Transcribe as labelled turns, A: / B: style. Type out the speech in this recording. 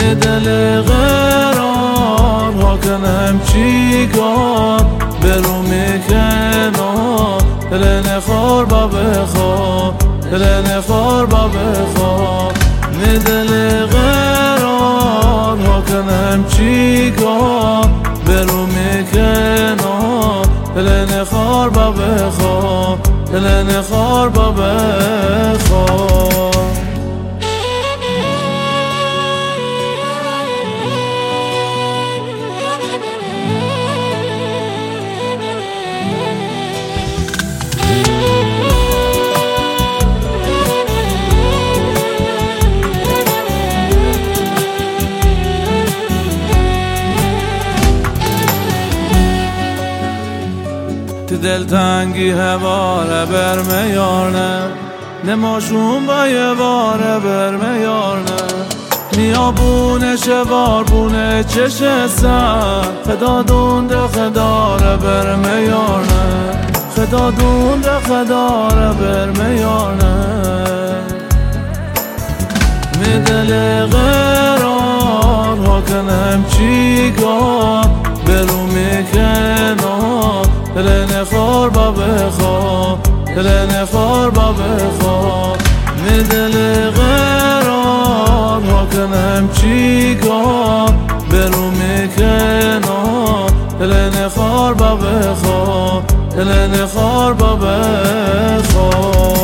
A: دل قرار ها کنم چیکار برو میکنم دل نخار با بخواب دل نخار با بخواب دل قرار ها کنم چیکار برو میکنم دل نخار با بخواب دل نخار با بخواب تو دلتنگی هواره برمه یارنه نماشون با یه باره برمه یارنه میابونه شوار بونه چش سر خدا دونده خداره برمه یارنه خدا دونده خداره برمه یارنه می دل قرار ها کنم چیکار برو میکنم دل نخار با بخواب دل نخار با بخواب می دل قرار ها کنم چیکار برو میکنم دل نخار با بخواب دل نخار با بخواب